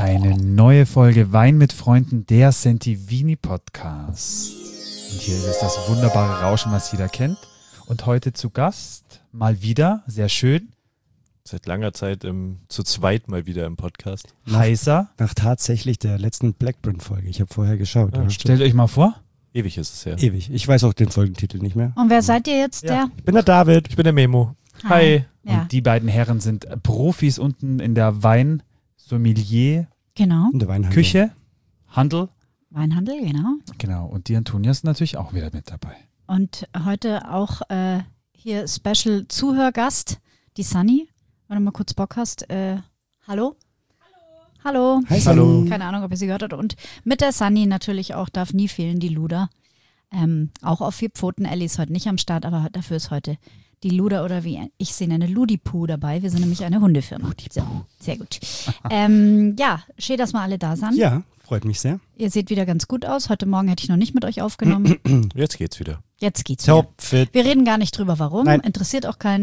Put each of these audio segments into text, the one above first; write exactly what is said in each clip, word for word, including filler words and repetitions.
Eine neue Folge Wein mit Freunden, der Sentivini Podcast. Und hier ist das wunderbare Rauschen, was jeder kennt. Und heute zu Gast, mal wieder, sehr schön. Seit langer Zeit im, zu zweit mal wieder im Podcast. Heißer. Nach tatsächlich der letzten Blackburn-Folge. Ich habe vorher geschaut. Ah, ja. Stellt euch mal vor. Ewig ist es ja. Ewig. Ich weiß auch den Folgentitel nicht mehr. Und wer seid ihr jetzt? Ja. Der? Ich bin der David. Ich bin der Memo. Hi. Hi. Ja, Und die beiden Herren sind Profis unten in der Weinsommelier, genau. Und der Weinhandel. Küche, Handel. Weinhandel, genau. Genau. Und die Antonia ist natürlich auch wieder mit dabei. Und heute auch äh, hier Special Zuhörgast, die Sunny. Wenn du mal kurz Bock hast. Äh, hallo? Hallo. Hi, Hallo. Sunny. Keine Ahnung, ob ihr sie gehört habt. Und mit der Sunny natürlich auch, darf nie fehlen, die Luda. Ähm, auch auf vier Pfoten. Ellie ist heute nicht am Start, aber dafür ist heute die Luda oder wie ich sie nenne, Ludipu dabei. Wir sind nämlich eine Hundefirma. So, sehr gut. ähm, ja, schön, dass wir alle da sind. Ja, freut mich sehr. Ihr seht wieder ganz gut aus. Heute Morgen hätte ich noch nicht mit euch aufgenommen. Jetzt geht's wieder. Jetzt geht's wieder. Topfit. Wir reden gar nicht drüber, warum. Nein. Interessiert auch keinen.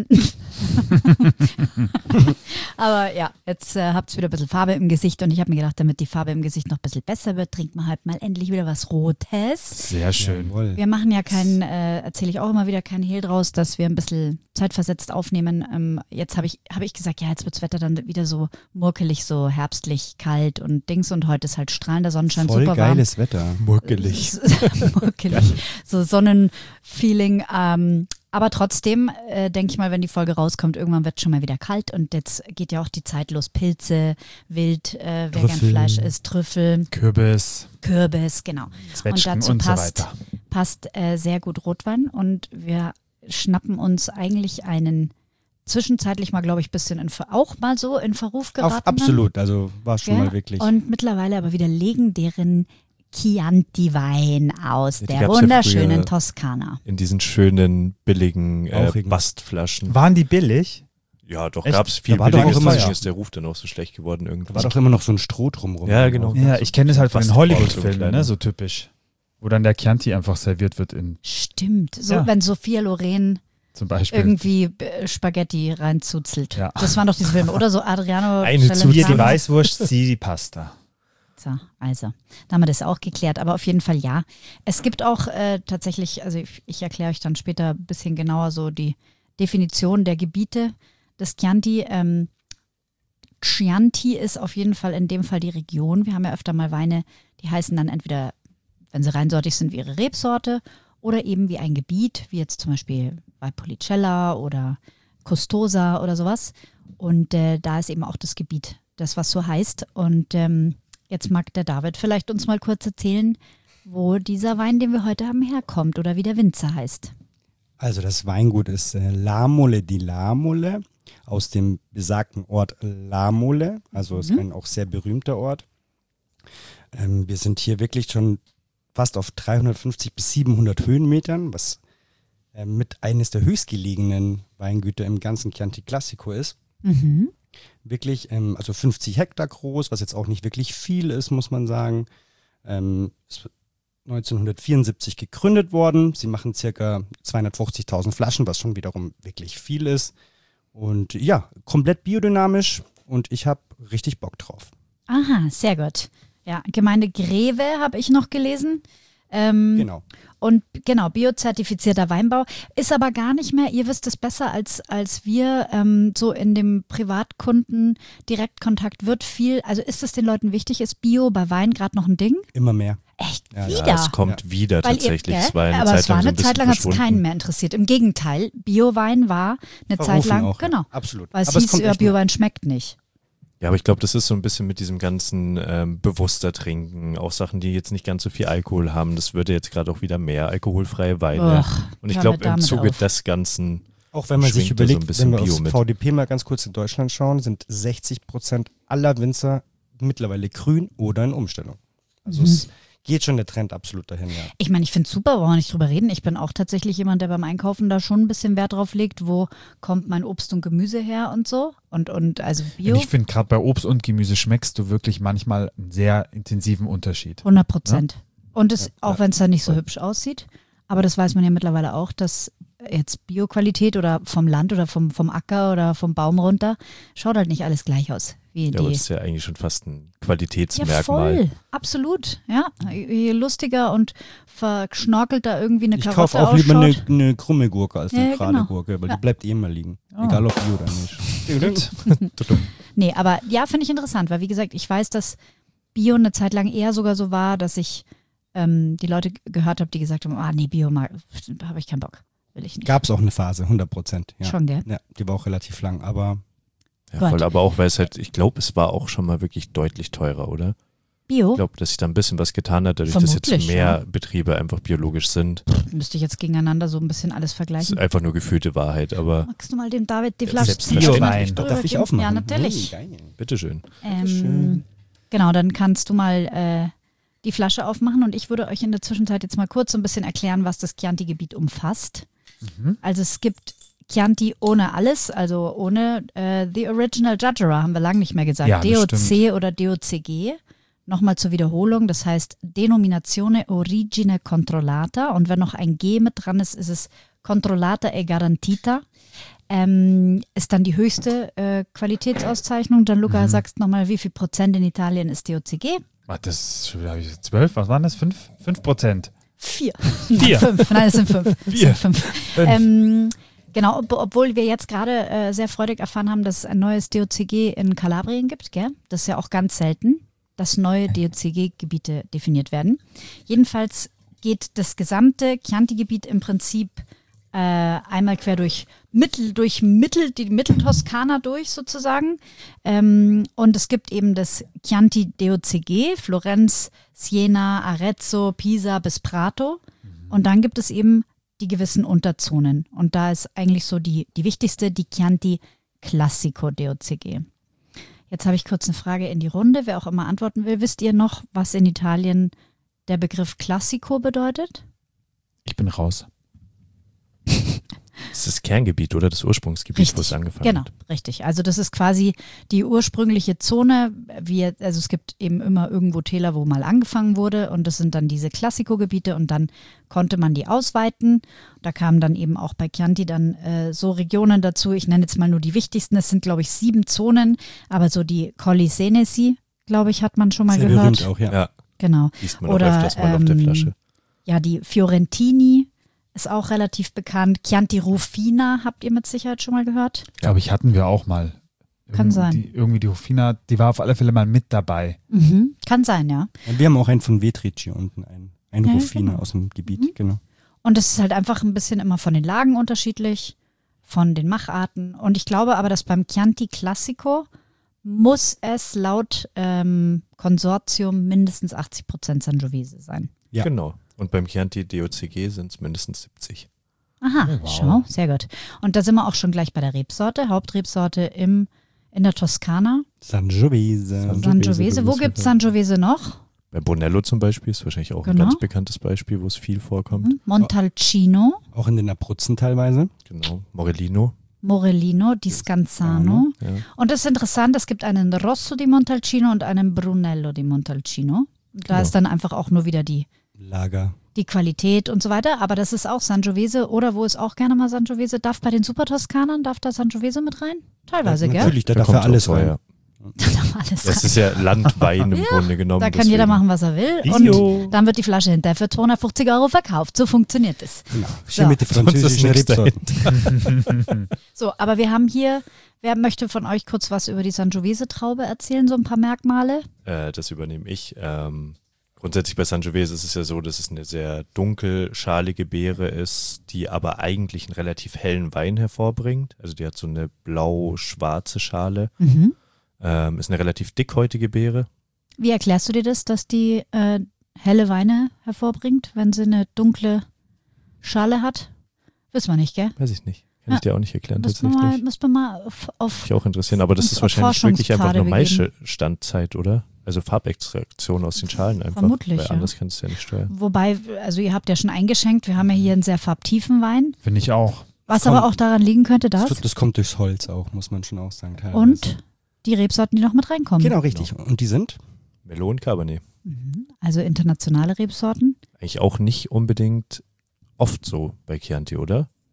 Aber ja, jetzt äh, habt ihr wieder ein bisschen Farbe im Gesicht und ich habe mir gedacht, damit die Farbe im Gesicht noch ein bisschen besser wird, trinkt man halt mal endlich wieder was Rotes. Sehr schön. Jawohl. Wir machen ja keinen, äh, erzähle ich auch immer wieder, keinen Hehl draus, dass wir ein bisschen zeitversetzt aufnehmen. Ähm, jetzt habe ich, hab ich gesagt, ja, jetzt wird das Wetter dann wieder so murkelig, so herbstlich, kalt und Dings und heute ist halt strahlender Sonnenschein, Voll super warm. geiles Wetter. Muckelig. Muckelig. So Sonnenfeeling. Ähm, aber trotzdem, äh, denke ich mal, wenn die Folge rauskommt, irgendwann wird es schon mal wieder kalt und jetzt geht ja auch die Zeit los. Pilze, Wild, äh, wer gern Trüffel. Fleisch isst, Trüffel, Kürbis, Kürbis, genau. Zwetschgen und dazu und so passt, weiter. passt äh, sehr gut Rotwein und wir schnappen uns eigentlich einen zwischenzeitlich mal, glaube ich, bisschen in, Ver- auch mal so in Verruf geraten. Auf, absolut, also war schon Gell? mal wirklich. Und mittlerweile aber wieder legendären Chianti-Wein aus Ja, die der gab's ja wunderschönen früher. Toskana. In diesen schönen, billigen äh, Rauchigen. Bastflaschen. Waren die billig? Ja, doch, Echt? gab's viel Da war doch billiges. auch immer- Deswegen ist der Ruf dann auch so schlecht geworden da irgendwann. war doch immer noch so ein Stroh drumrum. Ja, genau. Ja, ich kenne es halt von den Fast Hollywood-Filmen, Braun, so ne, so typisch. Wo dann der Chianti einfach serviert wird in, Stimmt. So, Ja. wenn Sophia Loren zum Beispiel. irgendwie äh, Spaghetti reinzuzelt. Ja. Das waren doch diese Filme. Oder so Adriano Eine Hier die Celentano. Weißwurst, sie die Pasta. So, also, da haben wir das auch geklärt. Aber auf jeden Fall ja. Es gibt auch äh, tatsächlich, also ich, ich erkläre euch dann später ein bisschen genauer so die Definition der Gebiete des Chianti. Ähm, Chianti ist auf jeden Fall in dem Fall die Region. Wir haben ja öfter mal Weine, die heißen dann entweder, wenn sie reinsortig sind, wie ihre Rebsorte oder eben wie ein Gebiet, wie jetzt zum Beispiel bei Policella oder Custosa oder sowas. Und äh, da ist eben auch das Gebiet, das was so heißt. Und ähm, jetzt mag der David vielleicht uns mal kurz erzählen, wo dieser Wein, den wir heute haben, herkommt oder wie der Winzer heißt. Also das Weingut ist äh, La Mole di La Mole aus dem besagten Ort La Mole. Also ist Mhm. ein auch sehr berühmter Ort. Ähm, wir sind hier wirklich schon fast auf dreihundertfünfzig bis siebenhundert Höhenmetern, was äh, mit eines der höchstgelegenen Weingüter im ganzen Chianti Classico ist. Mhm. Wirklich, ähm, also fünfzig Hektar groß, was jetzt auch nicht wirklich viel ist, muss man sagen. Ähm, ist neunzehnhundertvierundsiebzig gegründet worden. Sie machen circa zweihundertfünfzigtausend Flaschen, was schon wiederum wirklich viel ist. Und ja, komplett biodynamisch und ich habe richtig Bock drauf. Aha, sehr gut. Ja, Gemeinde Greve habe ich noch gelesen. Ähm, Genau. Und genau, biozertifizierter Weinbau ist aber gar nicht mehr, ihr wisst es besser als, als wir, ähm, so in dem Privatkunden-Direktkontakt wird viel, also ist es den Leuten wichtig, ist Bio bei Wein gerade noch ein Ding? Immer mehr. Echt, Ja, ja, wieder? Ja, es kommt wieder Weil ihr- tatsächlich. gell? Es war eine aber Zeit es war lang so eine ein Zeit lang, bisschen hat es keinen mehr interessiert. Im Gegenteil, Biowein war eine Zeit Verrufen lang, auch, ja. genau, Absolut. weil es Aber es hieß, kommt ja, echt mehr. Biowein schmeckt nicht. Ja, aber ich glaube, das ist so ein bisschen mit diesem ganzen ähm, bewusster Trinken, auch Sachen, die jetzt nicht ganz so viel Alkohol haben. Das würde jetzt gerade auch wieder mehr alkoholfreie Weine. Och, Und ich hör glaube, mir im damit Zuge auf. des Ganzen, Auch wenn man sich schwingt da so ein überlegt, bisschen wenn wir Bio aufs mit. V D P mal ganz kurz in Deutschland schauen, sind sechzig Prozent aller Winzer mittlerweile grün oder in Umstellung. Also Mhm. es geht schon der Trend absolut dahin, ja. Ich meine, ich finde es super, wollen wir nicht drüber reden. Ich bin auch tatsächlich jemand, der beim Einkaufen da schon ein bisschen Wert drauf legt, wo kommt mein Obst und Gemüse her und so. Und, und also Bio, Und ich finde, gerade bei Obst und Gemüse schmeckst du wirklich manchmal einen sehr intensiven Unterschied. hundert Prozent. Und es, Ja, auch ja. wenn es da nicht so hübsch aussieht, aber das weiß man ja mittlerweile auch, dass jetzt Bioqualität oder vom Land oder vom, vom Acker oder vom Baum runter, schaut halt nicht alles gleich aus. Wie Ja, die. aber das ist ja eigentlich schon fast ein Ja, Qualitätsmerkmal. voll. Absolut. Ja, je lustiger und verschnorkelter irgendwie eine Ich Karotte kaufe auch lieber eine, ausschaut. eine krumme Gurke als eine Ja, gerade genau. Gurke, weil Ja. die bleibt eh immer liegen. Oh. Egal ob Bio oder nicht. Nee, aber ja, finde ich interessant, weil wie gesagt, ich weiß, dass Bio eine Zeit lang eher sogar so war, dass ich ähm, die Leute gehört habe, die gesagt haben, ah nee, Bio mag, da habe ich keinen Bock, will ich nicht. Gab es auch eine Phase, hundert Prozent. Ja. Schon, gell? Ja, die war auch relativ lang, aber Ja, Gott. voll, aber auch, weil es halt, ich glaube, es war auch schon mal wirklich deutlich teurer, oder? Bio? Ich glaube, dass sich da ein bisschen was getan hat, dadurch, dass jetzt Vermutlich, mehr ja. Betriebe einfach biologisch sind. Müsste ich jetzt gegeneinander so ein bisschen alles Das ist vergleichen. einfach nur gefühlte Wahrheit, aber Magst du mal dem David die Ja, Flasche selbstverständlich. Biowein. drüber darf ich geben? aufmachen? Ja, natürlich. Ui, geil. bitteschön. Ähm, genau, dann kannst du mal äh, die Flasche aufmachen und ich würde euch in der Zwischenzeit jetzt mal kurz so ein bisschen erklären, was das Chianti-Gebiet umfasst. Mhm. Also es gibt Chianti ohne alles, also ohne äh, The Original Judgera, haben wir lange nicht mehr gesagt. Ja, das D O C stimmt. oder D O C G. Nochmal zur Wiederholung, das heißt Denominazione Origine Controllata und wenn noch ein G mit dran ist, ist es Controllata e Garantita. Ähm, ist dann die höchste äh, Qualitätsauszeichnung. Gianluca, Mhm. sagst nochmal, wie viel Prozent in Italien ist D O C G? Warte, das ist schon wieder hab ich zwölf, was waren das? Fünf? Fünf Prozent. Vier. Vier. Fünf, nein, es sind fünf. Es Vier. sind fünf. Fünf. Ähm, genau, ob, obwohl wir jetzt gerade äh, sehr freudig erfahren haben, dass es ein neues D O C G in Kalabrien gibt, gell? Das ist ja auch ganz selten, dass neue D O C G-Gebiete definiert werden. Jedenfalls geht das gesamte Chianti-Gebiet im Prinzip äh, einmal quer durch Mittel, durch Mittel, die Mitteltoskana durch sozusagen. Ähm, und es gibt eben das Chianti D O C G, Florenz, Siena, Arezzo, Pisa bis Prato. Und dann gibt es eben die gewissen Unterzonen. Und da ist eigentlich so die, die wichtigste, die Chianti Classico D O C G. Jetzt habe ich kurz eine Frage in die Runde, wer auch immer antworten will. Wisst ihr noch, was in Italien der Begriff Classico bedeutet? Ich bin raus. Das ist das Kerngebiet oder das Ursprungsgebiet, wo es angefangen Genau, hat. richtig. Also das ist quasi die ursprüngliche Zone. Wie, also es gibt eben immer irgendwo Täler, wo mal angefangen wurde und das sind dann diese Classico-Gebiete und dann konnte man die ausweiten. Da kamen dann eben auch bei Chianti dann äh, so Regionen dazu. Ich nenne jetzt mal nur die wichtigsten. Es sind, glaube ich, sieben Zonen, aber so die Colli Senesi, glaube ich, hat man schon mal sehr gehört. berühmt auch, ja. Ja, Genau. liest man Oder, auch öfters mal auf der ähm, Flasche. Ja, die Fiorentini ist auch relativ bekannt. Chianti Rufina habt ihr mit Sicherheit schon mal gehört. Glaube ich, hatten wir auch mal. Kann Irgend- sein. Die, irgendwie die Hofina, die war auf alle Fälle mal mit dabei. Mhm. Kann sein, ja. Und wir haben auch einen von Vetrici hier unten, einen, einen Ja, Rufiner genau. aus dem Gebiet, Mhm. genau. Und es ist halt einfach ein bisschen immer von den Lagen unterschiedlich, von den Macharten. Und ich glaube aber, dass beim Chianti Classico muss es laut ähm, Konsortium mindestens achtzig Prozent Sangiovese sein. ja. Genau. Und beim Chianti D O C G sind es mindestens siebzig. Aha, Oh, wow. schau, sehr gut. Und da sind wir auch schon gleich bei der Rebsorte, Hauptrebsorte im, in der Toskana. Sangiovese. Sangiovese. Wo gibt es Sangiovese noch? Bei Bonello zum Beispiel ist wahrscheinlich auch Genau. ein ganz bekanntes Beispiel, wo es viel vorkommt. Mhm. Montalcino, Auch in den Abruzzen teilweise. Genau. Morellino. Morellino, di Scanzano. Ja. Und das ist interessant, es gibt einen Rosso di Montalcino und einen Brunello di Montalcino. Da Genau. ist dann einfach auch nur wieder die, Lager. die Qualität und so weiter. Aber das ist auch Sangiovese oder wo ist auch gerne mal Sangiovese? Darf bei den Super-Toskanern, darf da Sangiovese mit rein? Teilweise, gell? Natürlich, da Da darf er kommt alles auch rein. vorher. Da darf alles Das rein. ist ja Landwein im Grunde genommen. Da kann deswegen. jeder machen, was er will. Bio. Und dann wird die Flasche hinterher für zweihundertfünfzig Euro verkauft. So funktioniert es. Genau. Schön So. mit den Sonst ist französischen nichts Rebsorten. So, aber wir haben hier, wer möchte von euch kurz was über die Sangiovese-Traube erzählen? So ein paar Merkmale? Äh, das übernehme ich. Ähm, grundsätzlich bei Sangiovese ist es ja so, dass es eine sehr dunkel schalige Beere ist, die aber eigentlich einen relativ hellen Wein hervorbringt. Also die hat so eine blau-schwarze Schale. Mhm. Ähm, ist eine relativ dickhäutige Beere. Wie erklärst du dir das, dass die äh, helle Weine hervorbringt, wenn sie eine dunkle Schale hat? Wissen wir nicht, gell? Weiß ich nicht. Kann Ja. ich dir auch nicht erklären Müssen wir mal, tatsächlich. müssen wir mal auf, auf Mich auch interessieren. Aber das uns ist auf wahrscheinlich wirklich einfach nur Forschungspfade Maischestandzeit, oder? Also Farbextraktion aus den Schalen einfach. Vermutlich, Weil ja. anders kannst du ja nicht steuern. Wobei, also ihr habt ja schon eingeschenkt, wir haben ja hier einen sehr farbtiefen Wein, Finde ich auch. was Kommt- aber auch daran liegen könnte, dass Das, das kommt durchs Holz auch, muss man schon auch sagen. Teilweise. und die Rebsorten, die noch mit reinkommen. Genau, richtig. Und die sind? Melon Cabernet. Mhm. Also internationale Rebsorten. Eigentlich auch nicht unbedingt oft so bei Chianti, oder?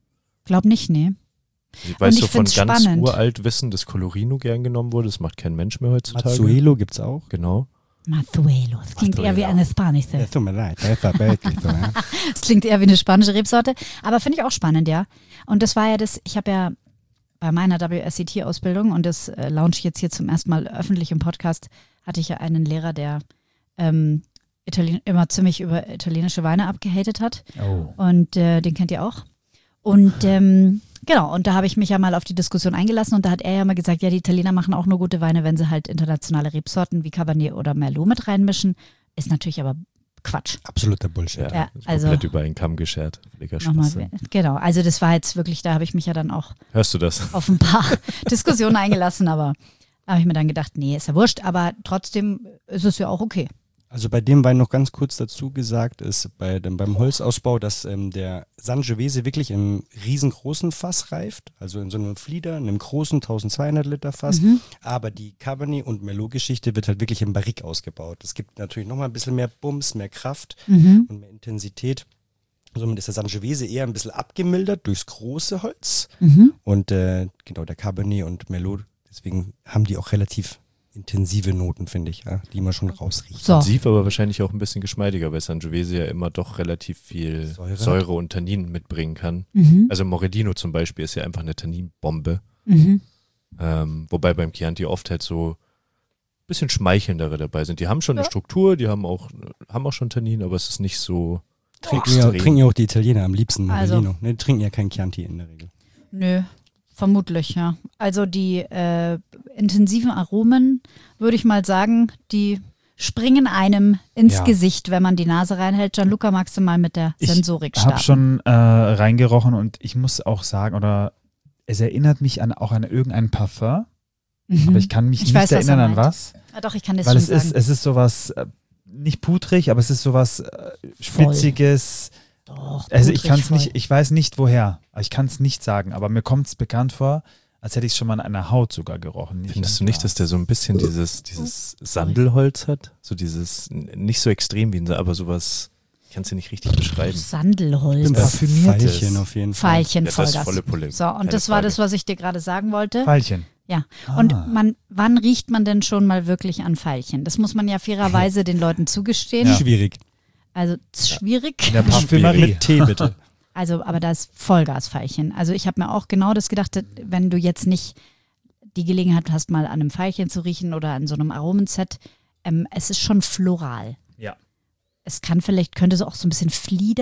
Glaub nicht, nee. Ich weiß ich so von find's ganz spannend. uralt Wissen, dass Colorino gern genommen wurde. Das macht kein Mensch mehr heutzutage. Mazzuelo gibt's auch. Genau. Mazuelo. Das klingt eher wie eine spanische. Ja, tut mir leid, das war wirklich so, ja. Das klingt eher wie eine spanische Rebsorte. Aber finde ich auch spannend, ja. Und das war ja das, ich habe ja bei meiner W S E T-Ausbildung, und das äh, launche ich jetzt hier zum ersten Mal öffentlich im Podcast, hatte ich ja einen Lehrer, der ähm, Italien immer ziemlich über italienische Weine abgehatet hat. Oh. Und äh, den kennt ihr auch. Und ähm, genau, und da habe ich mich ja mal auf die Diskussion eingelassen und da hat er ja mal gesagt, ja, die Italiener machen auch nur gute Weine, wenn sie halt internationale Rebsorten wie Cabernet oder Merlot mit reinmischen. Ist natürlich aber Quatsch. Absoluter Bullshit. Ja, ist also- komplett über einen Kamm geschert. Völliger Nochmal, Schwachsinn. genau, also das war jetzt wirklich, da habe ich mich ja dann auch Hörst du das? auf ein paar Diskussionen eingelassen, aber da habe ich mir dann gedacht, nee, ist ja wurscht, aber trotzdem ist es ja auch okay. Also bei dem Wein noch ganz kurz dazu gesagt ist, bei dem, beim Holzausbau, dass ähm, der Sangiovese wirklich im riesengroßen Fass reift, also in so einem Flieder, in einem großen eintausendzweihundert Liter Fass, Mhm. aber die Cabernet- und Merlot-Geschichte wird halt wirklich im Barrique ausgebaut. Es gibt natürlich nochmal ein bisschen mehr Bums, mehr Kraft Mhm. und mehr Intensität. Somit ist der Sangiovese eher ein bisschen abgemildert durchs große Holz Mhm. und äh, genau der Cabernet und Merlot, deswegen haben die auch relativ intensive Noten, finde ich, ja, die man schon rausriecht. So, Intensiv, aber wahrscheinlich auch ein bisschen geschmeidiger, weil Sangiovese ja immer doch relativ viel Säure Säure, hat. und Tannin mitbringen kann. mhm. Also Moredino zum Beispiel ist ja einfach eine Tanninbombe. Mhm. Ähm, wobei beim Chianti oft halt so ein bisschen schmeichelndere dabei sind. Die haben schon eine Ja. Struktur, die haben auch, haben auch schon Tannin, aber es ist nicht so Trinken ja, extrem. trinken ja auch die Italiener am liebsten Also- Morellino. Ne, die trinken ja kein Chianti in der Regel. Nö, vermutlich, ja. Also die äh, intensiven Aromen, würde ich mal sagen, die springen einem ins Ja. Gesicht, wenn man die Nase reinhält. Gianluca, magst du mal mit der Ich Sensorik Ich habe starten? schon äh, reingerochen und ich muss auch sagen, oder es erinnert mich an auch an irgendein Parfum, Mhm. aber ich kann mich Ich nicht weiß, was er erinnern an meint. was. Ah, doch, ich kann das Weil schon es sagen. ist, es ist sowas, äh, nicht pudrig, aber es ist sowas äh, spitziges. Doch, Also ich pudrig kann es voll. nicht, ich weiß nicht woher, aber ich kann es nicht sagen, aber mir kommt es bekannt vor, als hätte ich es schon mal an einer Haut sogar gerochen. Nicht Findest am du nicht, dass der Glas. so ein bisschen dieses, dieses Sandelholz hat? So dieses, n- nicht so extrem wie ein, Sa- aber sowas, ich kann es dir nicht richtig beschreiben. Sandelholz. Bin parfümiertes. Veilchen auf jeden Fall. Pfeilchen Ja, das Vollgas. ist volle Pulle. So, und Keine das war Frage. das, was ich dir gerade sagen wollte. Veilchen? Ja. Ah. Und man, wann riecht man denn schon mal wirklich an Veilchen? Das muss man ja fairerweise den Leuten zugestehen. Ja. Schwierig. Also z- schwierig. In der Parfümerie. Mit Tee bitte. Also, aber da ist Vollgasveilchen. Also ich habe mir auch genau das gedacht, wenn du jetzt nicht die Gelegenheit hast, mal an einem Veilchen zu riechen oder an so einem Aromenset, ähm, es ist schon floral. Ja. Es kann vielleicht, könnte so auch so ein bisschen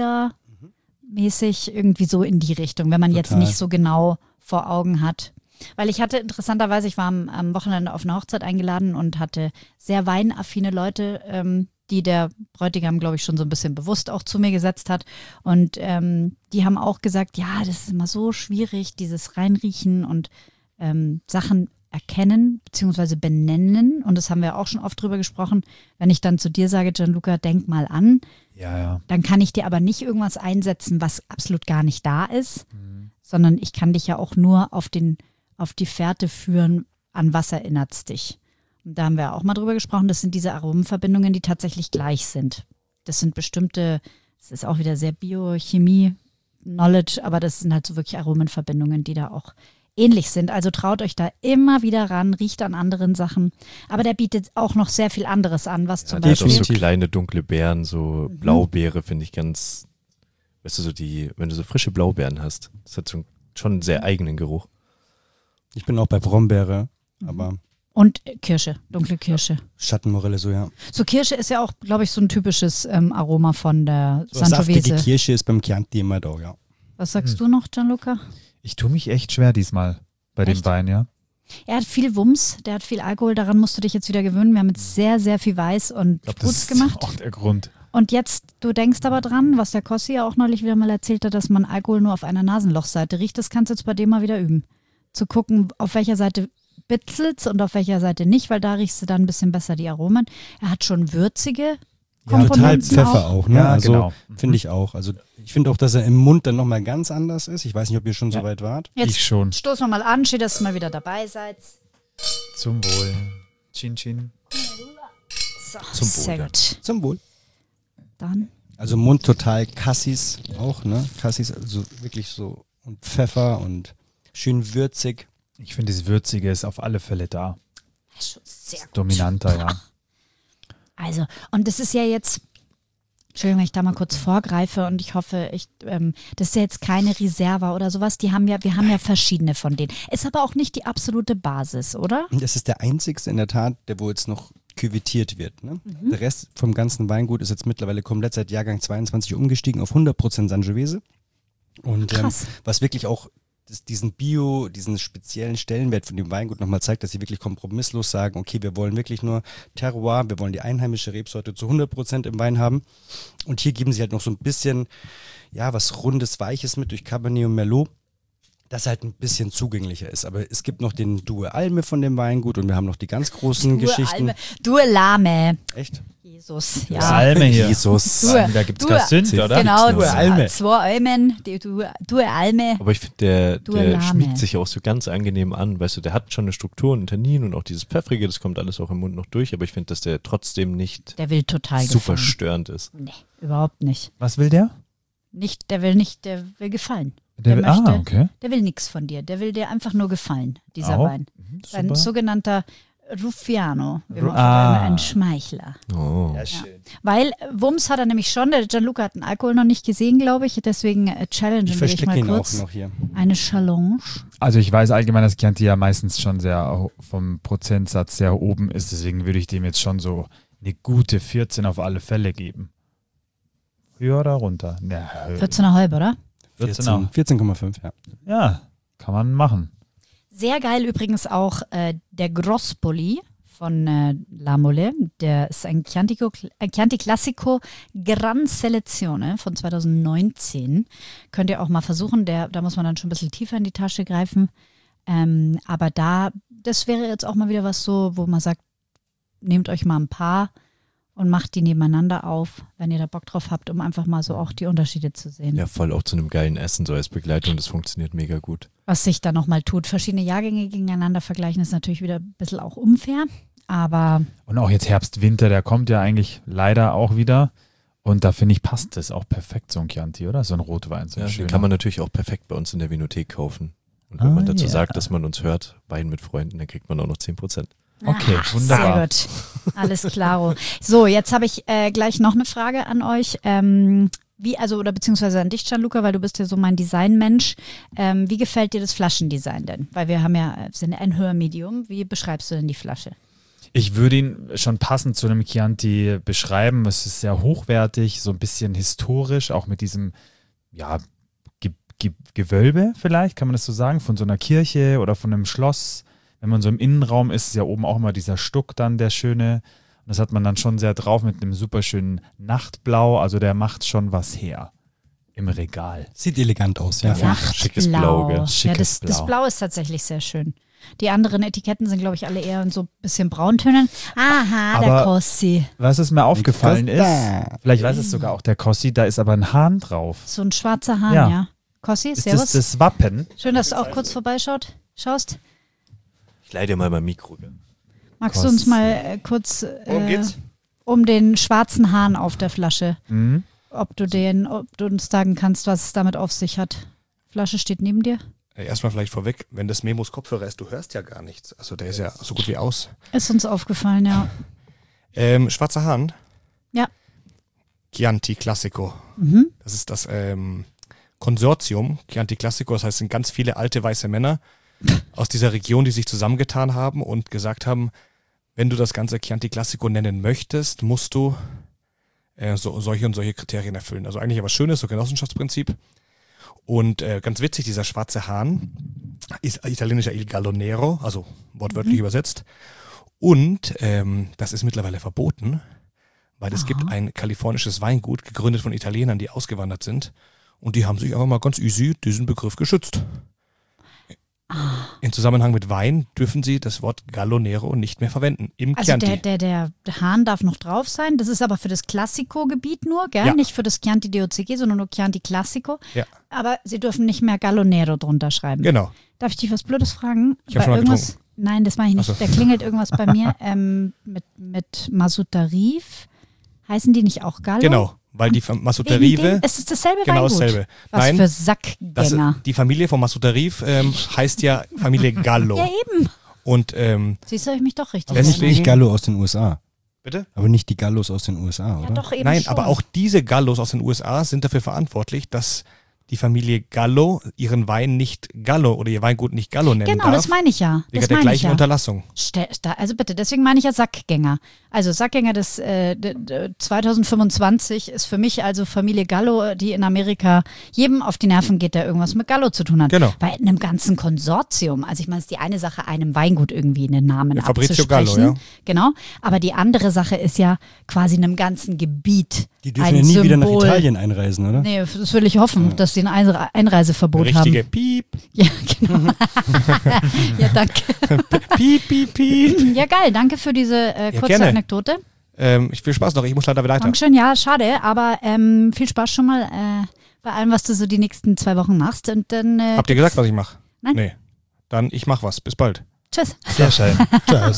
Flieder-mäßig irgendwie so in die Richtung, wenn man jetzt Total. nicht so genau vor Augen hat. Weil ich hatte interessanterweise, ich war am, am Wochenende auf eine Hochzeit eingeladen und hatte sehr weinaffine Leute, ähm, die der Bräutigam, glaube ich, schon so ein bisschen bewusst auch zu mir gesetzt hat. Und ähm, die haben auch gesagt, ja, das ist immer so schwierig, dieses Reinriechen und ähm, Sachen erkennen bzw. benennen. Und das haben wir auch schon oft drüber gesprochen. Wenn ich dann zu dir sage, Gianluca, denk mal an, Ja, ja. dann kann ich dir aber nicht irgendwas einsetzen, was absolut gar nicht da ist, sondern ich kann dich ja auch nur auf, den, auf die Fährte führen, an was erinnert es dich. Und da haben wir auch mal drüber gesprochen, das sind diese Aromenverbindungen, die tatsächlich gleich sind. Das sind bestimmte, das ist auch wieder sehr Biochemie-Knowledge, aber das sind halt so wirklich Aromenverbindungen, die da auch ähnlich sind. Also traut euch da immer wieder ran, riecht an anderen Sachen. Aber der bietet auch noch sehr viel anderes an, was Ja, zum der hat auch Beispiel... so kleine dunkle Beeren, so Mhm. Blaubeere finde ich ganz, weißt du, so die, wenn du so frische Blaubeeren hast, das hat so einen, schon einen sehr eigenen Geruch. Ich bin auch bei Brombeere, aber Und Kirsche, dunkle Kirsche. Schattenmorelle so, ja. So Kirsche ist ja auch, glaube ich, so ein typisches ähm, Aroma von der So saftige Sangiovese. Kirsche ist beim Chianti immer da, ja. Was sagst du noch, Gianluca? Ich tue mich echt schwer diesmal bei dem Echt? Wein, ja. Er hat viel Wumms, der hat viel Alkohol, daran musst du dich jetzt wieder gewöhnen. Wir haben jetzt sehr, sehr viel Weiß und Ich glaube, das Sprutz ist gemacht. auch der Grund. Und jetzt, du denkst aber dran, was der Kossi ja auch neulich wieder mal erzählt hat, dass man Alkohol nur auf einer Nasenlochseite riecht. Das kannst du jetzt bei dem mal wieder üben. Zu gucken, auf welcher Seite bitzelt's und auf welcher Seite nicht, weil da riechst du dann ein bisschen besser die Aromen. Er hat schon würzige Total Komponenten Pfeffer auch. auch, ne? Ja, also, genau. Finde ich auch. Also ich finde auch, dass er im Mund dann nochmal ganz anders ist. Ich weiß nicht, ob ihr schon Ja. so weit wart. Jetzt Ich schon. stoßen wir mal an, schön, dass ihr mal wieder dabei seid. Zum Wohl. Chin Chin. So, Zum sehr Wohl, gut. Zum Wohl. Dann Also Mund total Cassis auch, ne? Cassis, also wirklich so und Pfeffer und schön würzig. Ich finde, das Würzige ist auf alle Fälle da. Schon sehr gut. Dominanter, ja. Also, und das ist ja jetzt, Entschuldigung, wenn ich da mal kurz vorgreife und ich hoffe, ich, ähm, das ist ja jetzt keine Reserva oder sowas. Die haben ja, wir haben ja verschiedene von denen. Ist aber auch nicht die absolute Basis, oder? Das ist der einzigste in der Tat, der wo jetzt noch küvetiert wird. Ne? Mhm. Der Rest vom ganzen Weingut ist jetzt mittlerweile komplett seit Jahrgang zweiundzwanzig umgestiegen auf hundert Prozent Sangiovese. Und ähm, was wirklich auch das, diesen Bio, diesen speziellen Stellenwert von dem Weingut nochmal zeigt, dass sie wirklich kompromisslos sagen, okay, wir wollen wirklich nur Terroir, wir wollen die einheimische Rebsorte zu hundert Prozent im Wein haben. Und hier geben sie halt noch so ein bisschen, ja, was Rundes, Weiches mit durch Cabernet und Merlot, das halt ein bisschen zugänglicher ist. Aber es gibt noch den Due Alme von dem Weingut und wir haben noch die ganz großen Due Geschichten. Alme. Due Lame. Echt? Jesus, Ja. ja. Alme hier. Jesus. Due. Da gibt es Due. kein Sünd, oder? Genau, Due zwei Alme. zwei Almen, die Due, Due Alme. Aber ich finde, der, Due der Lame. schmiegt sich auch so ganz angenehm an. Weißt du, der hat schon eine Struktur und einen Tannin und auch dieses Pfeffrige, das kommt alles auch im Mund noch durch. Aber ich finde, dass der trotzdem nicht Der will total super gefallen. störend ist. Nee, überhaupt nicht. Was will der? Nicht, der will nicht, der will gefallen. Der, Der will, ah, möchte- okay. Der will nichts von dir. Der will dir einfach nur gefallen, dieser Auch? Wein. Mhm, Ein super. sogenannter Ruffiano, wie man Ru- auch sagt, ah. ein Schmeichler. Oh. Ja, schön. Weil äh, Wumms hat er nämlich schon, der Gianluca hat den Alkohol noch nicht gesehen, glaube ich, deswegen äh, challengen Ich will ich verstecke mal ihn auch kurz noch hier. eine Challenge. Also ich weiß allgemein, dass Chianti ja meistens schon sehr ho- vom Prozentsatz sehr oben ist, deswegen würde ich dem jetzt schon so eine gute vierzehn auf alle Fälle geben. Höher oder runter? Ja, vierzehn Komma fünf, oder? vierzehn auch. vierzehn Komma fünf, ja. Ja, kann man machen. Sehr geil übrigens auch äh, der Grospoli von äh, La Mole. Der ist ein Chianti, ein Chianti Classico Gran Selezione von zweitausendneunzehn. Könnt ihr auch mal versuchen. Der, da muss man dann schon ein bisschen tiefer in die Tasche greifen. Ähm, aber da, das wäre jetzt auch mal wieder was so, wo man sagt, nehmt euch mal ein paar und macht die nebeneinander auf, wenn ihr da Bock drauf habt, um einfach mal so auch die Unterschiede zu sehen. Ja, voll auch zu einem geilen Essen, so als Begleitung. Das funktioniert mega gut. Was sich da nochmal tut. Verschiedene Jahrgänge gegeneinander vergleichen ist natürlich wieder ein bisschen auch unfair, aber Und auch jetzt Herbst, Winter, der kommt ja eigentlich leider auch wieder. Und da finde ich, passt das auch perfekt, so ein Chianti, oder? So ein Rotwein, so ein Ja, den schöner. kann man natürlich auch perfekt bei uns in der Vinothek kaufen. Und wenn Ah, man dazu ja. sagt, dass man uns hört, Wein mit Freunden, dann kriegt man auch noch zehn Prozent. Okay, Ah, wunderbar. Sehr gut. Alles klaro. So, jetzt habe ich äh, gleich noch eine Frage an euch. Ähm, wie, also, oder beziehungsweise an dich, Gianluca, weil du bist ja so mein Designmensch. Ähm, wie gefällt dir das Flaschendesign denn? Weil wir haben ja, wir sind ein Hörmedium. Wie beschreibst du denn die Flasche? Ich würde ihn schon passend zu einem Chianti beschreiben. Es ist sehr hochwertig, so ein bisschen historisch, auch mit diesem, ja, Ge Ge Gewölbe vielleicht, kann man das so sagen, von so einer Kirche oder von einem Schloss. Wenn man so im Innenraum ist, ist ja oben auch immer dieser Stuck dann, der schöne. Und das hat man dann schon sehr drauf mit einem super schönen Nachtblau. Also der macht schon was her im Regal. Sieht elegant aus, ja. Ja. Schickes Blau, gell? Ja, Schickes das, das Blau. Blau ist tatsächlich sehr schön. Die anderen Etiketten sind, glaube ich, alle eher in so ein bisschen Brauntönen. Aha, der Aber- Kossi. Was es mir aufgefallen ist, Costa. vielleicht weiß es sogar auch der Kossi, da ist aber ein Hahn drauf. So ein schwarzer Hahn, Ja. ja. Kossi, Ist servus. das das Wappen? Schön, dass du auch kurz vorbeischaut. Schaust. Ich leih dir mal mein Mikro. Gell? Magst du uns mal äh, kurz Worum äh, geht's? um den schwarzen Hahn auf der Flasche, Mhm. ob du den, ob du uns sagen kannst, was es damit auf sich hat? Flasche steht neben dir. Äh, Erstmal vielleicht vorweg, wenn das Memos Kopfhörer ist, du hörst ja gar nichts. Also der ist ja so gut wie aus. Ist uns aufgefallen, ja. Ähm, Schwarzer Hahn. Ja. Chianti Classico. Mhm. Das ist das ähm, Konsortium Chianti Classico. Das heißt, es sind ganz viele alte weiße Männer aus dieser Region, die sich zusammengetan haben und gesagt haben, wenn du das ganze Chianti Classico nennen möchtest, musst du äh, so, solche und solche Kriterien erfüllen. Also eigentlich aber Schönes, so Genossenschaftsprinzip. Und äh, ganz witzig, dieser schwarze Hahn ist italienischer Il Gallo Nero, also wortwörtlich Mhm. übersetzt. Und ähm, das ist mittlerweile verboten, weil es Aha. gibt ein kalifornisches Weingut, gegründet von Italienern, die ausgewandert sind. Und die haben sich einfach mal ganz easy diesen Begriff geschützt. Ah. In Zusammenhang mit Wein dürfen sie das Wort Gallo Nero nicht mehr verwenden. Im Also Chianti. der, der, der Hahn darf noch drauf sein. Das ist aber für das Classico-Gebiet nur, gell? Ja. Nicht für das Chianti D O C G, sondern nur Chianti Classico. Ja. Aber sie dürfen nicht mehr Gallo Nero drunter schreiben. Genau. Darf ich dich was Blödes fragen? Ich hab Bei schon mal irgendwas? Nein, das mache ich nicht. Ach so. Da klingelt irgendwas bei mir ähm, mit, mit Masutarif. Heißen die nicht auch Gallo? Genau. weil die Masuta Wegen Rive, dem- Es ist dasselbe genau Weingut. dasselbe. Was Nein, für das, Sackgänger. die Familie von Masuta Rive ähm, heißt ja Familie Gallo. Ja, eben. Und ähm, Siehst du, hab ich mich doch richtig Aber nicht, Deswegen- nicht Gallo aus den U S A. bitte? Aber nicht die Gallos aus den U S A, Ja, oder? doch eben Nein, schon. aber auch diese Gallos aus den U S A sind dafür verantwortlich, dass die Familie Gallo ihren Wein nicht Gallo oder ihr Weingut nicht Gallo nennen Genau, darf. das meine ich ja. Wegen Das der meine ich gleichen ja. Unterlassung. Ste- da- Also bitte, deswegen meine ich ja Sackgänger. Also Sackgänger des äh, d- d- zwanzig fünfundzwanzig ist für mich also Familie Gallo, die in Amerika jedem auf die Nerven geht, der irgendwas mit Gallo zu tun hat. Genau. Bei einem ganzen Konsortium. Also ich meine, es ist die eine Sache, einem Weingut irgendwie einen Namen Ja, Fabrizio abzusprechen. Gallo, ja. Genau. Aber die andere Sache ist ja quasi einem ganzen Gebiet Die dürfen ein ja nie Symbol. wieder nach Italien einreisen, oder? Nee, das will ich hoffen, dass sie ein Einre- Einreiseverbot Richtige haben. Piep, Ja, genau. ja, danke. Piep, Piep, Piep. Ja, geil. Danke für diese äh, Ja, kurze gerne. Anekdote. Ähm, ich will Spaß noch, ich muss leider weiter. Dankeschön, ja, schade, aber ähm, viel Spaß schon mal äh, bei allem, was du so die nächsten zwei Wochen machst. Und dann äh, Habt ihr gesagt, was ich mache? Nein. Nee. Dann ich mach was. Bis bald. tschüss. Sehr schön. Tschüss.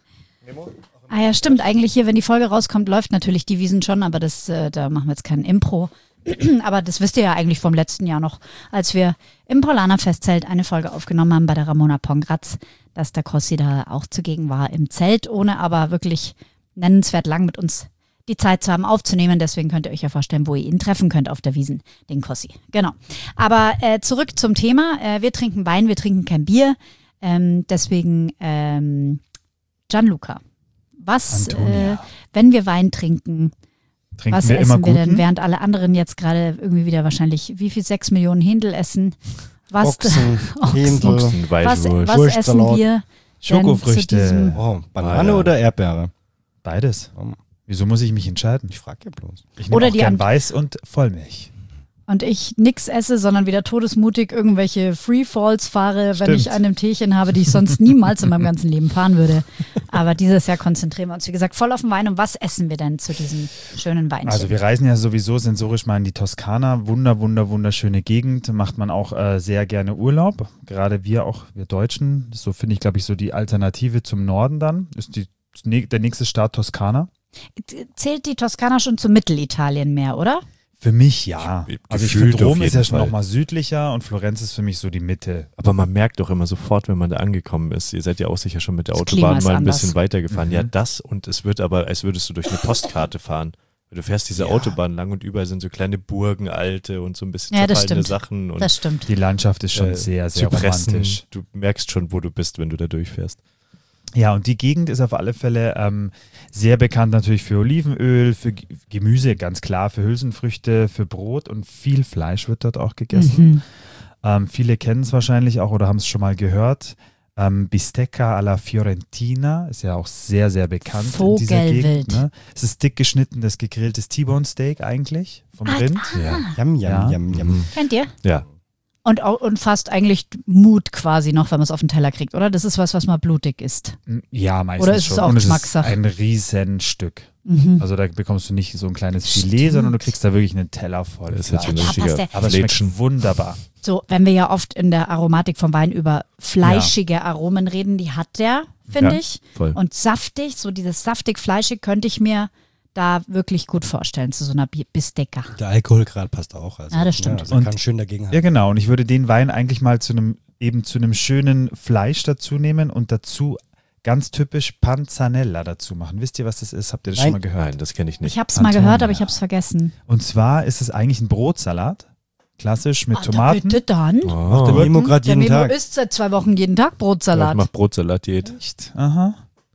Ah ja, stimmt. Eigentlich hier, wenn die Folge rauskommt, läuft natürlich die Wiesn schon, aber das, äh, da machen wir jetzt keinen Impro. Aber das wisst ihr ja eigentlich vom letzten Jahr noch, als wir im Paulaner Festzelt eine Folge aufgenommen haben bei der Ramona Pongratz, dass der Kossi da auch zugegen war im Zelt, ohne aber wirklich nennenswert lang mit uns die Zeit zu haben aufzunehmen. Deswegen könnt ihr euch ja vorstellen, wo ihr ihn treffen könnt auf der Wiesn, den Kossi. Genau. Aber äh, zurück zum Thema. Äh, wir trinken Wein, wir trinken kein Bier. Ähm, deswegen ähm, Gianluca, was, äh, Antonia. wenn wir Wein trinken, Trinken was wir immer essen wir denn, guten? während alle anderen jetzt gerade irgendwie wieder wahrscheinlich, wie viel, sechs Millionen Händel essen? Was, Ochsen, Händel, Ochsen, was, Weißwurst. was essen Wurstsalat. wir denn zu Schokofrüchte. diesem- oh, Banane Ah, ja. oder Erdbeere? Beides. Oh, Wieso muss ich mich entscheiden? ich frage ja bloß. Ich nehme Oder auch die gern Ant- Weiß und Vollmilch. Und ich nix esse, sondern wieder todesmutig irgendwelche Freefalls fahre, wenn Stimmt. ich eine Teechen habe, die ich sonst niemals in meinem ganzen Leben fahren würde. Aber dieses Jahr konzentrieren wir uns, wie gesagt, voll auf den Wein. Und was essen wir denn zu diesem schönen Weinchen? Also wir reisen ja sowieso sensorisch mal in die Toskana. Wunder, wunder, wunderschöne Gegend. Macht man auch äh, sehr gerne Urlaub. Gerade wir auch, wir Deutschen. So finde ich, glaube ich, so die Alternative zum Norden dann. Ist die, der nächste Staat Toskana. Zählt die Toskana schon zu Mittelitalien mehr, oder? Für mich ja. Ge- Also ich gefühlt finde, Rom auf ist ja jeden schon Fall. nochmal südlicher und Florenz ist für mich so die Mitte. Aber man merkt doch immer sofort, wenn man da angekommen ist. Ihr seid ja auch sicher schon mit der Das Klima Autobahn ist mal ein anders. bisschen weitergefahren. Mhm. Ja, das und es wird aber, als würdest du durch eine Postkarte fahren. Du fährst diese Ja. Autobahn lang und überall sind so kleine Burgen, alte und so ein bisschen Ja, das zerfallene stimmt. Sachen und Das stimmt. Die Landschaft ist schon äh, sehr, sehr Zypressen. romantisch. Du merkst schon, wo du bist, wenn du da durchfährst. Ja, und die Gegend ist auf alle Fälle ähm, sehr bekannt natürlich für Olivenöl, für G- Gemüse, ganz klar, für Hülsenfrüchte, für Brot und viel Fleisch wird dort auch gegessen. Mhm. Ähm, viele kennen es wahrscheinlich auch oder haben es schon mal gehört. Ähm, Bistecca alla Fiorentina ist ja auch sehr, sehr bekannt in dieser Vogelwild. Gegend. Ne? Es ist dick geschnittenes, gegrilltes T-Bone Steak eigentlich vom Ah, Rind. Ja. Yum, yum, Ja. yum, yum. Mhm. Kennt ihr? Ja. Und, au- und fast eigentlich Mut quasi noch, wenn man es auf den Teller kriegt, oder? Das ist was, was mal blutig ist. Ja, meistens Oder ist es schon. auch Und es ist Geschmackssache? ein Riesenstück. Mhm. Also da bekommst du nicht so ein kleines Stimmt. Filet, sondern du kriegst da wirklich einen Teller voll. Das ist jetzt schon ein Ja, richtiger passt der- Aber es Flätchen. schmeckt wunderbar. So, wenn wir ja oft in der Aromatik vom Wein über fleischige Aromen reden, die hat der, finde Ja. ich. Voll. Und saftig, so dieses saftig-fleischig könnte ich mir da wirklich gut vorstellen, zu so einer Bi- Bistecca. Der Alkoholgrad passt auch. Also, Ja, das stimmt. also Und- kann schön dagegen Ja, halten. genau. Und ich würde den Wein eigentlich mal zu einem, eben zu einem schönen Fleisch dazu nehmen und dazu ganz typisch Panzanella dazu machen. Wisst ihr, was das ist? Habt ihr das Nein. schon mal gehört? Nein, das kenne ich nicht. Ich habe es mal Antonia. gehört, aber ich habe es vergessen. Und zwar ist es eigentlich ein Brotsalat. Klassisch mit Ah, Tomaten. Bitte dann. Macht der Oh. Memo gerade Der jeden Memo Tag. isst seit zwei Wochen jeden Tag Ich Brotsalat. mach Brotsalat-Diät. Echt? Aha.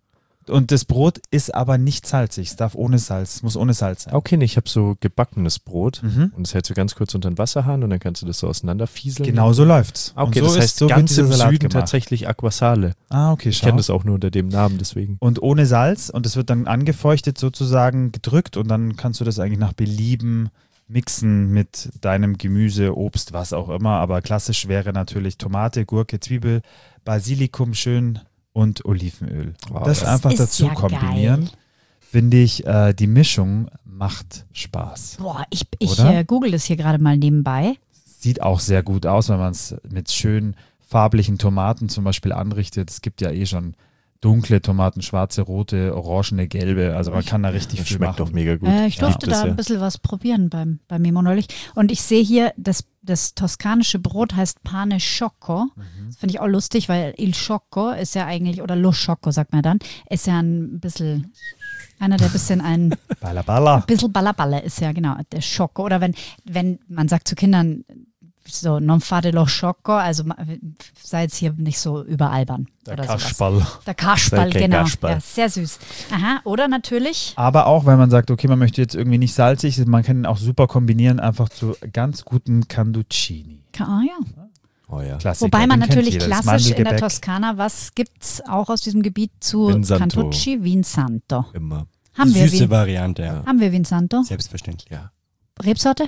Und das Brot ist aber nicht salzig. Es darf ohne Salz, es muss ohne Salz sein. Okay, nee, ich habe so gebackenes Brot Mhm. und das hältst du ganz kurz unter den Wasserhahn und dann kannst du das so auseinanderfieseln. Genau so läuft's. Okay, und so das heißt ist, so wird ganz dieser im Salat Süden gemacht. tatsächlich Aquasale. Ah, okay, Ich schau. kenne das auch nur unter dem Namen, deswegen. Und ohne Salz und es wird dann angefeuchtet sozusagen gedrückt und dann kannst du das eigentlich nach Belieben mixen mit deinem Gemüse, Obst, was auch immer. Aber klassisch wäre natürlich Tomate, Gurke, Zwiebel, Basilikum schön und Olivenöl. Wow, das das einfach ist dazu ja kombinieren, geil. finde ich, äh, die Mischung macht Spaß. Boah, ich, ich Oder? äh, google das hier gerade mal nebenbei. Sieht auch sehr gut aus, wenn man es mit schön farblichen Tomaten zum Beispiel anrichtet. Es gibt ja eh schon dunkle Tomaten, schwarze, rote, orangene, gelbe. Also man kann da richtig Das viel schmeckt machen. doch mega gut. Äh, ich Ja. durfte Das da ja. ein bisschen was probieren beim, bei Mimo neulich. Und ich sehe hier, das, das toskanische Brot heißt Pane Sciocco. Das finde ich auch lustig, weil Il Sciocco ist ja eigentlich, oder Lo Sciocco sagt man dann, ist ja ein bisschen, einer der bisschen ein Balla balla. bisschen Ballaballe ist ja genau, der Sciocco. Oder wenn, wenn man sagt zu Kindern, so non fate lo sciocco, also ma- sei jetzt hier nicht so überalbern. Der oder sowas. Kasperl. Der Kasperl, Sei kein genau. Kasperl. Ja, sehr süß. Aha, oder natürlich, Aber auch, wenn man sagt, okay, man möchte jetzt irgendwie nicht salzig, man kann ihn auch super kombinieren, einfach zu ganz guten Canduccini. ah ja. Oh ja. Klassiker. Wobei man den kennt natürlich jeder, das klassisch in der Mandelgebäck. Toskana, was gibt's auch aus diesem Gebiet zu Vinsanto. Cantucci? Vinsanto. Immer. Haben wir, Süße Vin Variante, ja. haben wir Vinsanto? Selbstverständlich. Ja. Rebsorte?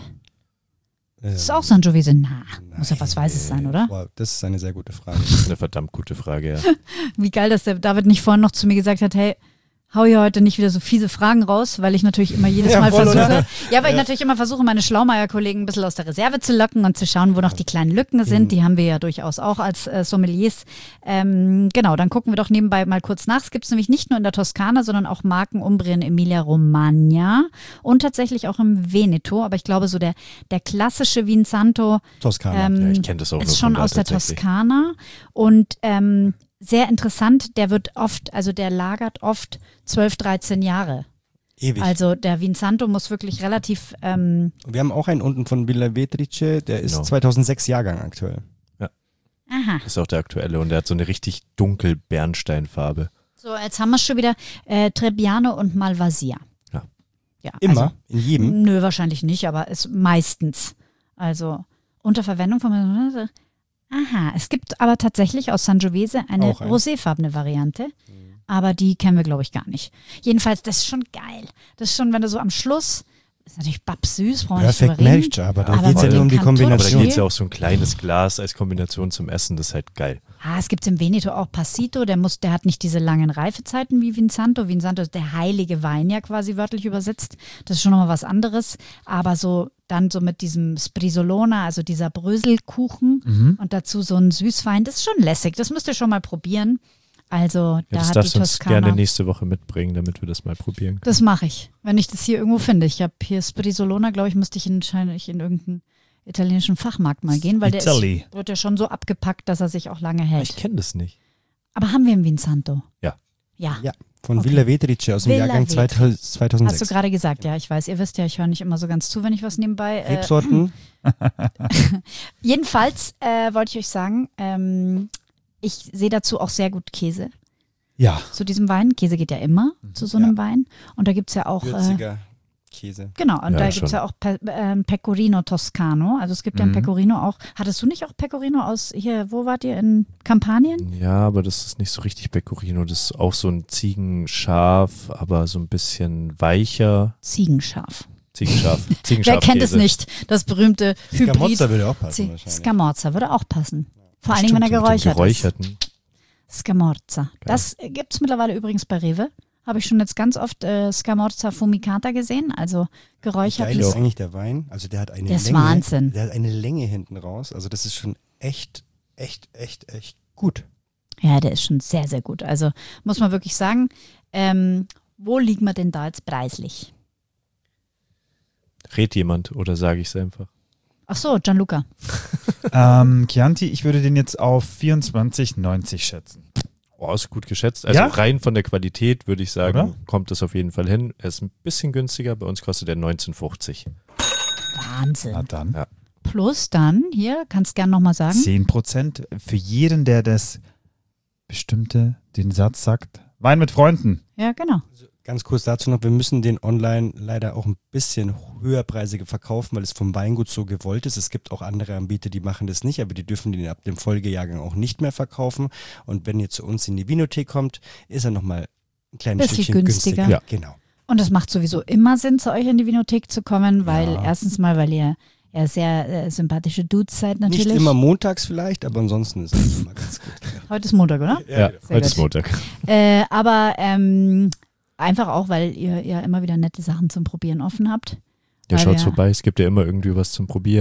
Ähm, Das ist auch Sangiovese. Na, muss ja was Weißes sein, oder? Boah, das ist eine sehr gute Frage. Das ist eine verdammt gute Frage, ja. Wie geil, dass der David nicht vorhin noch zu mir gesagt hat, hey, hau hier heute nicht wieder so fiese Fragen raus, weil ich natürlich immer jedes Ja, Mal voll, versuche, oder? ja, weil ich natürlich immer versuche, meine Schlaumeier-Kollegen ein bisschen aus der Reserve zu locken und zu schauen, wo noch die kleinen Lücken sind. Die haben wir ja durchaus auch als äh, Sommeliers. Ähm, genau, dann gucken wir doch nebenbei mal kurz nach. Es gibt es nämlich nicht nur in der Toskana, sondern auch Marken Umbrien, Emilia Romagna und tatsächlich auch im Veneto. Aber ich glaube, so der, der klassische Vinsanto Toskana. ähm, Ja, ich kenne das auch nur ist schon von da aus der tatsächlich. Toskana und ähm, sehr interessant, der wird oft, also der lagert oft zwölf, dreizehn Jahre. Ewig. Also der Vinsanto muss wirklich relativ, ähm, Wir haben auch einen unten von Villa Vetrice, der ist Genau. zweitausendsechs Jahrgang aktuell. aha. Das ist auch der aktuelle und der hat so eine richtig dunkel Bernsteinfarbe. So, jetzt haben wir schon wieder äh, Trebbiano und Malvasia. Ja. Ja, Immer, Also, in jedem. nö, wahrscheinlich nicht, aber es meistens. Also unter Verwendung von. Aha, es gibt aber tatsächlich aus Sangiovese eine Auch ein. roséfarbene Variante, aber die kennen wir, glaube ich, gar nicht. Jedenfalls, das ist schon geil. Das ist schon, wenn du so am Schluss, ist natürlich babsüß, brauchen wir nicht Perfect drüber reden. Match, aber da Aber geht es ja mit nur um dem die Aber Cantucci- da Kombination. geht es ja auch so ein kleines Glas als Kombination zum Essen, das ist halt geil. Ah, es gibt im Veneto auch Passito, der muss, der hat nicht diese langen Reifezeiten wie Vinsanto. Vinsanto ist der heilige Wein ja quasi wörtlich übersetzt. Das ist schon nochmal was anderes. Aber so dann so mit diesem Sprisolona, also dieser Bröselkuchen Mhm. und dazu so ein Süßwein, das ist schon lässig. Das müsst ihr schon mal probieren. Also Ja, da das hat die darfst du uns Toskana. gerne nächste Woche mitbringen, damit wir das mal probieren können. Das mache ich, wenn ich das hier irgendwo finde. Ich habe hier Sprisolona, glaube ich, müsste ich in, wahrscheinlich in irgendeinen italienischen Fachmarkt mal gehen, weil der Italy. ist, wird ja schon so abgepackt, dass er sich auch lange hält. Ich kenne das nicht. Aber haben wir im Vinsanto? Ja. Ja. Ja, von Okay. Villa Vetrice aus dem Villa Jahrgang Vetrice. zweitausendsechs. Hast du gerade gesagt, ja, ich weiß, ihr wisst ja, ich höre nicht immer so ganz zu, wenn ich was nebenbei. Äh, Rebsorten? jedenfalls äh, wollte ich euch sagen, ähm, ich sehe dazu auch sehr gut Käse Ja. zu diesem Wein. Käse geht ja immer zu so einem Wein. Und da gibt es ja auch. Äh, Würziger Käse. genau, und Ja, da schon. gibt es ja auch Pe ähm, Pecorino Toscano. Also es gibt ja ein Mhm. Pecorino auch. Hattest du nicht auch Pecorino aus hier, wo wart ihr? In Kampanien? Ja, aber das ist nicht so richtig Pecorino. Das ist auch so ein Ziegenschaf, aber so ein bisschen weicher. Ziegenschaf. Ziegenschaf. Wer Ziegenschaf kennt es nicht? Das berühmte Hybrid. Scamozza würde auch passen Zi- wahrscheinlich. Scamorza würde auch passen. Vor allen Dingen, wenn er Stimmt, so mit dem geräuchert ist. Geräucherten. Scamorza. Das gibt es mittlerweile übrigens bei Rewe. Habe ich schon jetzt ganz oft äh, Scamorza Fumicata gesehen, also Geil geräuchertes. ist eigentlich der Wein. Also der hat eine Der ist Länge. Wahnsinn. Der hat eine Länge hinten raus. Also das ist schon echt, echt, echt, echt gut. Ja, der ist schon sehr, sehr gut. Also muss man wirklich sagen, ähm, wo liegen wir denn da jetzt preislich? Red jemand oder sage ich es einfach? Ach so, Gianluca. ähm, Chianti, ich würde den jetzt auf vierundzwanzig neunzig schätzen. Oh, ist gut geschätzt. Also Ja? rein von der Qualität würde ich sagen, Oder? kommt das auf jeden Fall hin. Er ist ein bisschen günstiger. Bei uns kostet er neunzehn fünfzig. Wahnsinn. Na dann. Ja. Plus dann, hier, kannst gern nochmal sagen. zehn Prozent für jeden, der das bestimmte, den Satz sagt. Wein mit Freunden. Ja, genau. Ganz kurz dazu noch, wir müssen den online leider auch ein bisschen höherpreisiger verkaufen, weil es vom Weingut so gewollt ist. Es gibt auch andere Anbieter, die machen das nicht, aber die dürfen den ab dem Folgejahrgang auch nicht mehr verkaufen. Und wenn ihr zu uns in die Vinothek kommt, ist er nochmal ein kleines Bisschen Stückchen günstiger. günstiger. Ja. Genau. Und es macht sowieso immer Sinn, zu euch in die Vinothek zu kommen, weil Ja. erstens mal, weil ihr ja sehr äh, sympathische Dudes seid natürlich. Nicht immer montags vielleicht, aber ansonsten ist es immer ganz gut. Heute ist Montag, oder? Ja, Sehr heute ist gut. Montag. Äh, aber ähm, einfach auch, weil ihr ja immer wieder nette Sachen zum Probieren offen habt. Ja, Weil schaut wir- vorbei. Es gibt ja immer irgendwie was zum Probieren.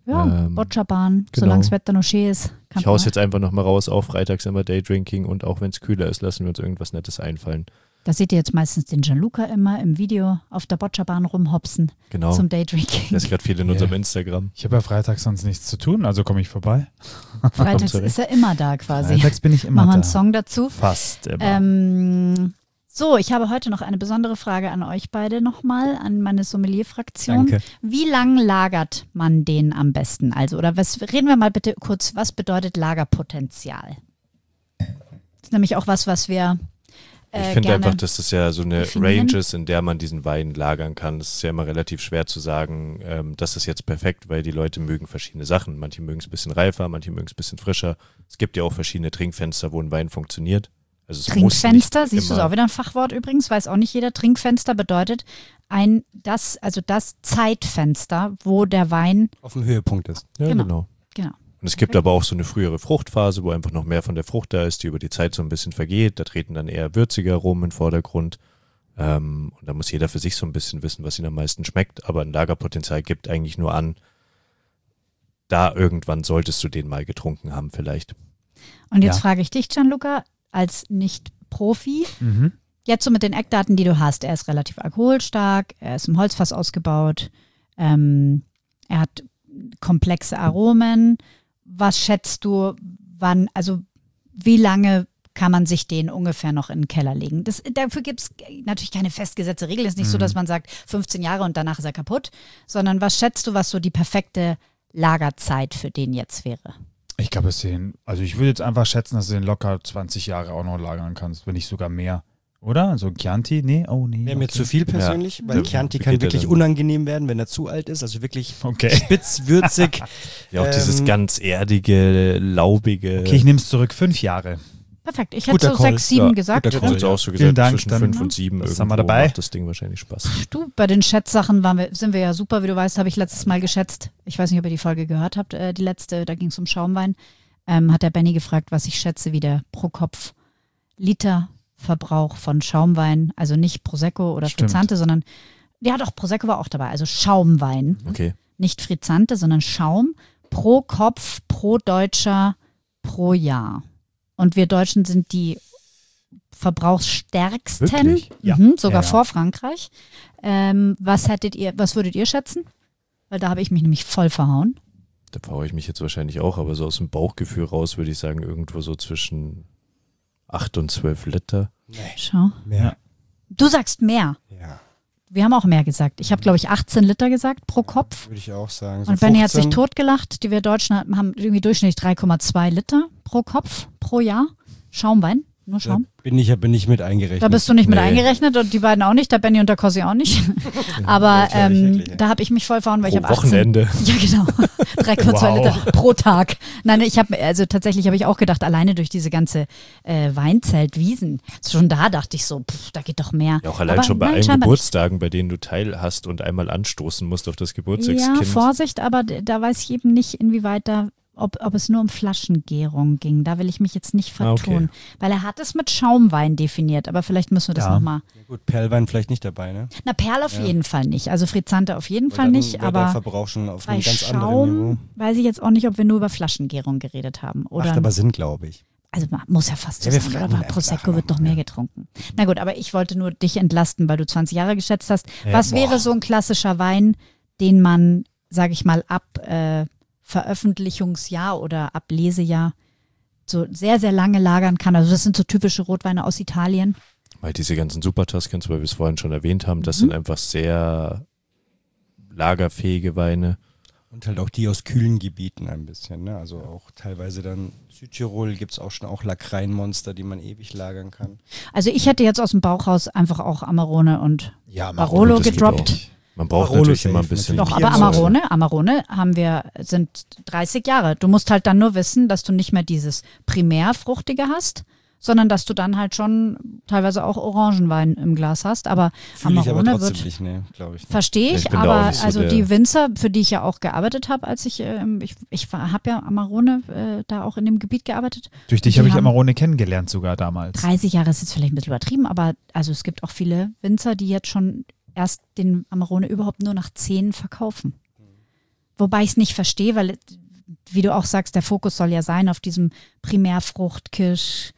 Ja, Ähm, Boccerbahn, genau. solange das Wetter noch schön ist. Kann Ich hau's man- jetzt einfach nochmal raus, auch freitags immer Daydrinking und auch wenn es kühler ist, lassen wir uns irgendwas Nettes einfallen. Da seht ihr jetzt meistens den Gianluca immer im Video auf der Boccerbahn rumhopsen Genau. zum Daydrinking. Das ist gerade viel in Ja. unserem Instagram. Ich habe ja freitags sonst nichts zu tun, also komme ich vorbei. Freitags zurecht. ist er immer da quasi. Freitags bin ich immer Machen wir da. einen Song dazu. Fast immer. Ähm, so, ich habe heute noch eine besondere Frage an euch beide nochmal, an meine Sommelier-Fraktion. Danke. Wie lang lagert man den am besten? Also, oder was, reden wir mal bitte kurz, was bedeutet Lagerpotenzial? Das ist nämlich auch was, was wir äh, Ich finde gerne einfach, dass das ja so eine definieren. Range ist, in der man diesen Wein lagern kann. Es ist ja immer relativ schwer zu sagen, ähm, das ist jetzt perfekt, weil die Leute mögen verschiedene Sachen. Manche mögen es ein bisschen reifer, manche mögen es ein bisschen frischer. Es gibt ja auch verschiedene Trinkfenster, wo ein Wein funktioniert. Also es muss Trinkfenster, nicht siehst du, ist immer- auch wieder ein Fachwort übrigens, weiß auch nicht jeder. Trinkfenster bedeutet ein, das, also das Zeitfenster, wo der Wein, Auf dem Höhepunkt ist. Ja, Genau. genau. genau. Und es gibt aber auch so eine frühere Fruchtphase, wo einfach noch mehr von der Frucht da ist, die über die Zeit so ein bisschen vergeht. Da treten dann eher würzige Aromen in den Vordergrund. Ähm, und da muss jeder für sich so ein bisschen wissen, was ihm am meisten schmeckt. Aber ein Lagerpotenzial gibt eigentlich nur an, da irgendwann solltest du den mal getrunken haben vielleicht. Und jetzt Ja. frage ich dich, Gianluca, als Nicht-Profi, Mhm. jetzt so mit den Eckdaten, die du hast, er ist relativ alkoholstark, er ist im Holzfass ausgebaut, ähm, er hat komplexe Aromen. Was schätzt du, wann, also wie lange kann man sich den ungefähr noch in den Keller legen? Das, dafür gibt es natürlich keine festgesetzte Regel. Es ist nicht so, dass man sagt, fünfzehn Jahre und danach ist er kaputt, sondern was schätzt du, was so die perfekte Lagerzeit für den jetzt wäre? Ich glaube, es den, also ich würde jetzt einfach schätzen, dass du den locker zwanzig Jahre auch noch lagern kannst, wenn nicht sogar mehr. Oder? Also Chianti? Nee, oh nee. Wäre mir okay. zu viel persönlich, Ja. weil Ja. Chianti Wie kann geht der wirklich dann? unangenehm werden, wenn er zu alt ist. Also wirklich Okay. spitz, würzig. Ja, auch dieses Ähm, ganz erdige, laubige. Okay, ich nehme es zurück. Fünf Jahre. Perfekt. Ich hätte Guter so Call. sechs, sieben Ja, gesagt. guter Ich Call. hätte jetzt auch so Vielen gesagt, Dank, zwischen dann fünf und sieben das haben wir irgendwo dabei. macht das Ding wahrscheinlich Spaß. Du, bei den Schätzsachen waren wir, sind wir ja super, wie du weißt, habe ich letztes Mal geschätzt. Ich weiß nicht, ob ihr die Folge gehört habt, äh, die letzte, da ging es um Schaumwein. Ähm, hat der Benny gefragt, was ich schätze, wie der pro Kopf Literverbrauch von Schaumwein, also nicht Prosecco oder Stimmt. Frizzante, sondern, ja doch, Prosecco war auch dabei, also Schaumwein. Okay. Nicht Frizzante, sondern Schaum pro Kopf, pro Deutscher, pro Jahr. Und wir Deutschen sind die verbrauchsstärksten, Wirklich? Ja. mhm, sogar Ja, ja. vor Frankreich. Ähm, was hättet ihr, was würdet ihr schätzen? Weil da habe ich mich nämlich voll verhauen. Da brauche ich mich jetzt wahrscheinlich auch, aber so aus dem Bauchgefühl raus würde ich sagen, irgendwo so zwischen acht und zwölf Liter. Schau. Mehr. Du sagst mehr. Ja, Wir haben auch mehr gesagt. Ich habe, glaube ich, achtzehn Liter gesagt pro Kopf. würde ich auch sagen. So Und Benny hat sich fünfzehn. totgelacht. Die wir Deutschen haben irgendwie durchschnittlich drei Komma zwei Liter pro Kopf pro Jahr. Schaumwein, nur Da Schaum. bin ich ja bin ich mit eingerechnet. Da bist du nicht mit Nee. eingerechnet und die beiden auch nicht, der Benny und der Cossi auch nicht. Aber Wirklich, ähm, wirklich. da habe ich mich voll verhauen, weil Pro ich habe achtzehn. Wochenende. Ja, genau. drei Komma zwei Wow. Liter pro Tag. Nein, ich habe, also tatsächlich habe ich auch gedacht, alleine durch diese ganze äh, Weinzeltwiesen, schon da dachte ich so, pff, da geht doch mehr. Ja, auch allein Aber schon bei nein, allen scheinbar Geburtstagen, bei denen du teil hast und einmal anstoßen musst auf das Ja, Geburtstagskind. Vorsicht, aber d- da weiß ich eben nicht, inwieweit da, ob, ob es nur um Flaschengärung ging. Da will ich mich jetzt nicht Ah, okay. vertun. Weil er hat es mit Schaumwein definiert, aber vielleicht müssen wir das Ja. nochmal. Ja, gut, Perlwein vielleicht nicht dabei, ne? Na, Perl auf Ja. jeden Fall nicht. Also Frizzante auf jeden Weil Fall dann nicht, wäre der aber Verbrauch schon auf bei einem ganz anderen Schaum Niveau. weiß ich jetzt auch nicht, ob wir nur über Flaschengärung geredet haben. Oder Macht aber Sinn, glaube ich. Also man muss ja fast so Ja, wir sein, fragen oder? ihn einfach Prosecco nachher wird doch noch, mehr ja. getrunken. Na gut, aber ich wollte nur dich entlasten, weil du zwanzig Jahre geschätzt hast. Ja, Was boah. wäre so ein klassischer Wein, den man, sage ich mal, ab äh, Veröffentlichungsjahr oder ab Lesejahr so sehr, sehr lange lagern kann? Also das sind so typische Rotweine aus Italien. Weil diese ganzen Super Tuscans, weil wir es vorhin schon erwähnt haben, das Mhm. sind einfach sehr lagerfähige Weine. Und halt auch die aus kühlen Gebieten ein bisschen, ne? Also auch teilweise dann Südtirol gibt es auch schon auch Lakreinmonster, die man ewig lagern kann. Also ich hätte jetzt aus dem Bauch raus einfach auch Amarone und Ja, Barolo das geht gedroppt. auch. Man braucht Barolo natürlich safe, immer ein bisschen. Doch, Bier aber und so. Amarone, Amarone haben wir, sind dreißig Jahre. Du musst halt dann nur wissen, dass du nicht mehr dieses Primärfruchtige hast, sondern dass du dann halt schon teilweise auch Orangenwein im Glas hast. Aber Fühle ich aber Amarone trotzdem wird, nicht, ne? Glaube ich. Nicht. verstehe ich, Ich bin da auch aber nicht so also der- die Winzer, für die ich ja auch gearbeitet habe, als ich, ähm, ich, ich habe ja Amarone äh, da auch in dem Gebiet gearbeitet. Durch dich Die habe ich haben- Amarone kennengelernt sogar damals. dreißig Jahre ist jetzt vielleicht ein bisschen übertrieben, aber also es gibt auch viele Winzer, die jetzt schon erst den Amarone überhaupt nur nach zehn verkaufen. wobei ich es nicht verstehe, weil, wie du auch sagst, der Fokus soll ja sein auf diesem Primärfrucht, Kirsch,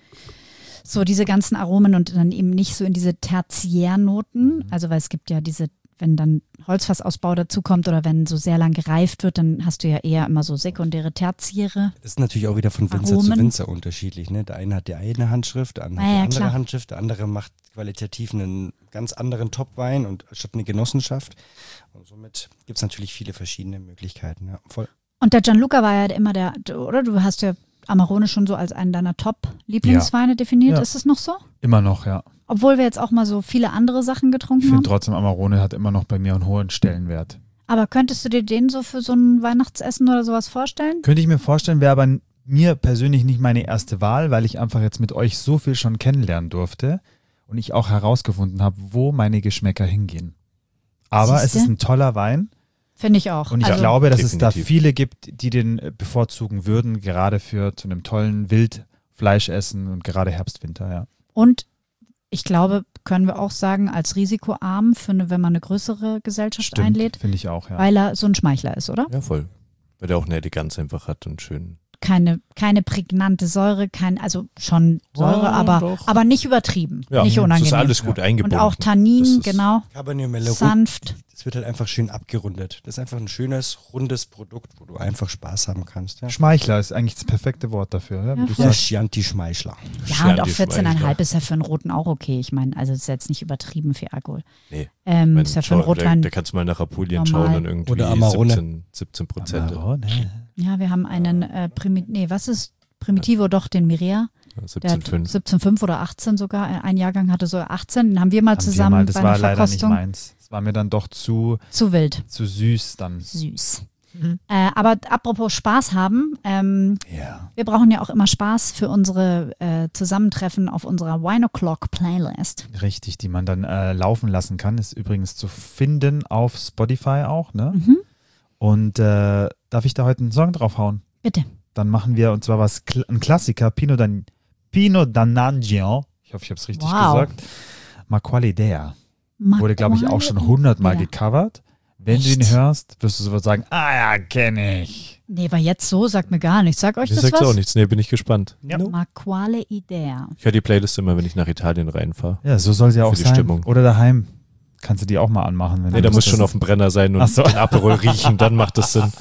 so diese ganzen Aromen und dann eben nicht so in diese Tertiärnoten. Also weil es gibt ja diese, wenn dann Holzfassausbau dazukommt oder wenn so sehr lang gereift wird, dann hast du ja eher immer so sekundäre, tertiäre. Das ist natürlich auch wieder von Winzer Aromen. zu Winzer unterschiedlich. Ne? Der eine hat die eine Handschrift, der andere Ja, hat ja, die andere klar. Handschrift, der andere macht qualitativ einen ganz anderen Topwein und statt eine Genossenschaft. Und somit gibt es natürlich viele verschiedene Möglichkeiten. Ja, voll. Und der Gianluca war ja immer der, oder? Du hast ja Amarone schon so als einen deiner Top-Lieblingsweine definiert. Ja. Ist es noch so? Immer noch, ja. Obwohl wir jetzt auch mal so viele andere Sachen Ich getrunken finde haben. trotzdem, Amarone hat immer noch bei mir einen hohen Stellenwert. Aber könntest du dir den so für so ein Weihnachtsessen oder sowas vorstellen? Könnte ich mir vorstellen, wäre aber mir persönlich nicht meine erste Wahl, weil ich einfach jetzt mit euch so viel schon kennenlernen durfte und ich auch herausgefunden habe, wo meine Geschmäcker hingehen. Aber Siehste? es ist ein toller Wein Finde ich auch. und ich Also, glaube, dass es da definitiv. viele gibt, die den äh, bevorzugen würden, gerade für zu einem tollen Wildfleischessen und gerade Herbst, Winter, ja. Und ich glaube, können wir auch sagen, als risikoarm, für eine, wenn man eine größere Gesellschaft einlädt, Finde ich auch, ja. weil er so ein Schmeichler ist, oder? Ja, voll. Weil der auch eine Eleganz einfach hat und schön. Keine, keine prägnante Säure, kein, also schon Säure, Ja, aber, doch. aber nicht übertrieben, Ja, nicht das unangenehm. ist alles gut Und eingebunden. auch Tannin, Das ist- genau, Cabernet Merlot, sanft. das wird halt einfach schön abgerundet. Das ist einfach ein schönes, rundes Produkt, wo du einfach Spaß haben kannst. Ja, Schmeichler ist eigentlich das perfekte Wort dafür. Ja, wie Ja, du voll. der sagst. Chianti Schmeichler. Ja, und auch die vierzehn Komma fünf Schmeichler. ist ja für einen Roten auch okay. Ich meine, also das ist jetzt nicht übertrieben viel Alkohol. Nee. Ähm, Mein, ist ja für einen schau, da, Rotwein. da kannst du mal nach Apulien normal. schauen und irgendwie Oder Amarone. siebzehn, siebzehn Prozent. Amarone. Ja, wir haben einen äh, Primi nee, was ist Primitivo, doch, den Mirea. Der siebzehn hat Komma fünf. siebzehn Komma fünf oder achtzehn sogar. Ein Jahrgang hatte so achtzehn. Den haben wir mal Haben wir zusammen mal, das bei war einer leider nicht Verkostung. meins. Das war mir dann doch zu, Zu wild. zu süß dann. Süß. Mhm. Äh, aber apropos Spaß haben, ähm, Ja. wir brauchen ja auch immer Spaß für unsere äh, Zusammentreffen auf unserer Wine O'Clock Playlist. Richtig, die man dann äh, laufen lassen kann. Ist übrigens zu finden auf Spotify auch, ne? Mhm. Und äh, darf ich da heute einen Song draufhauen? Bitte. Dann machen wir, und zwar was, Kl- ein Klassiker, Pinot, Dan- Pinot Danangio. Ich hoffe, ich habe es richtig Wow. gesagt. Ma quale idea. Wurde, glaube ich, auch schon hundertmal Ja. gecovert. Wenn du ihn Echt? hörst, wirst du sofort sagen, ah ja, kenne ich. Nee, war jetzt so, sagt mir gar nichts. Sag euch Mir das sagst du auch was? nichts. Nee, bin ich gespannt. Ja. Ma quale idea. Ich höre die Playlist immer, wenn ich nach Italien reinfahre. Ja, so soll sie ja Für auch die sein. Stimmung. Oder daheim. Kannst du die auch mal anmachen. Wenn Nee, du da muss Lust schon hast. auf dem Brenner sein und Ach so. den Aperol riechen, dann macht das Sinn.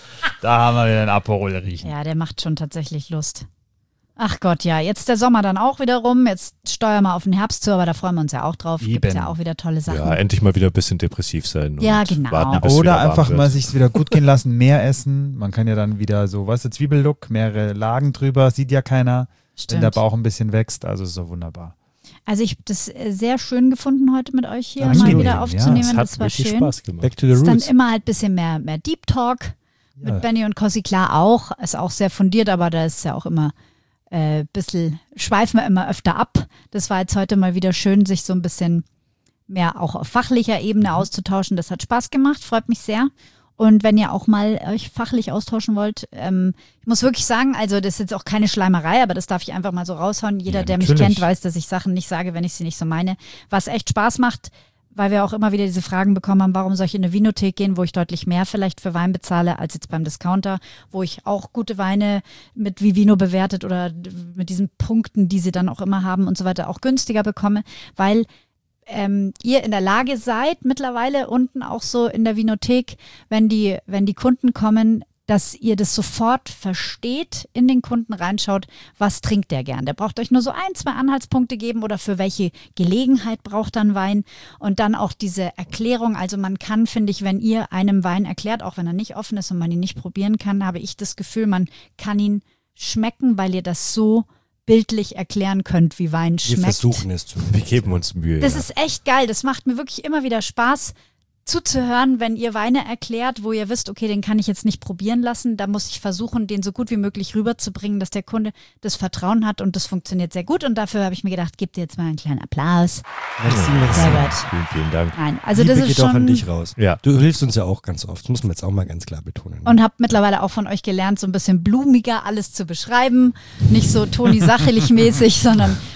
Da haben wir wieder einen Aperol riechen. Ja, der macht schon tatsächlich Lust. Ach Gott, ja, jetzt der Sommer dann auch wieder rum. Jetzt steuern wir auf den Herbst zu, aber da freuen wir uns ja auch drauf. Gibt Eben. ja auch wieder tolle Sachen. Ja, endlich mal wieder ein bisschen depressiv sein. Ja, und genau. Warten, bis Oder wieder warm einfach wird. mal sich wieder gut gehen lassen, mehr essen. Man kann ja dann wieder so, weißt du, Zwiebellook, mehrere Lagen drüber, sieht ja keiner, wenn der Stimmt. Bauch ein bisschen wächst. Also ist so wunderbar. Also ich habe das äh, sehr schön gefunden, heute mit euch hier Absolut. mal wieder Ja, aufzunehmen. Es hat das war wirklich schön. Spaß gemacht. Back to the Es ist dann roots. immer halt ein bisschen mehr, mehr Deep Talk Ja. mit Benny und Cossi. Klar auch, ist auch sehr fundiert, aber da ist ja auch immer ein äh, bisschen, schweifen wir immer öfter ab. Das war jetzt heute mal wieder schön, sich so ein bisschen mehr auch auf fachlicher Ebene auszutauschen. Das hat Spaß gemacht, freut mich sehr. Und wenn ihr auch mal euch fachlich austauschen wollt, ähm, ich muss wirklich sagen, also das ist jetzt auch keine Schleimerei, aber das darf ich einfach mal so raushauen. Jeder, Ja, der mich natürlich. kennt, weiß, dass ich Sachen nicht sage, wenn ich sie nicht so meine. Was echt Spaß macht, weil wir auch immer wieder diese Fragen bekommen haben, warum soll ich in eine Winothek gehen, wo ich deutlich mehr vielleicht für Wein bezahle, als jetzt beim Discounter, wo ich auch gute Weine mit Vivino bewertet oder mit diesen Punkten, die sie dann auch immer haben und so weiter, auch günstiger bekomme, weil ähm, ihr in der Lage seid, mittlerweile unten auch so in der Vinothek, wenn die, wenn die Kunden kommen, dass ihr das sofort versteht, in den Kunden reinschaut, was trinkt der gern. Der braucht euch nur so ein, zwei Anhaltspunkte geben oder für welche Gelegenheit braucht dann Wein und dann auch diese Erklärung. Also man kann, finde ich, wenn ihr einem Wein erklärt, auch wenn er nicht offen ist und man ihn nicht probieren kann, habe ich das Gefühl, man kann ihn schmecken, weil ihr das so bildlich erklären könnt, wie Wein Wir schmeckt. versuchen es zu. Wir geben uns Mühe. Das ja. ist echt geil. Das macht mir wirklich immer wieder Spaß zuzuhören, wenn ihr Weine erklärt, wo ihr wisst, okay, den kann ich jetzt nicht probieren lassen. Da muss ich versuchen, den so gut wie möglich rüberzubringen, dass der Kunde das Vertrauen hat und das funktioniert sehr gut. Und dafür habe ich mir gedacht, gebt ihr jetzt mal einen kleinen Applaus. Merci, merci. Sehr gut. Vielen, vielen Dank. Nein, also Liebe das ist geht schon... auch an dich raus. Ja. Du hilfst uns ja auch ganz oft. Das muss man jetzt auch mal ganz klar betonen. Und habe mittlerweile auch von euch gelernt, so ein bisschen blumiger alles zu beschreiben. Nicht so Toni Sachelig mäßig, sondern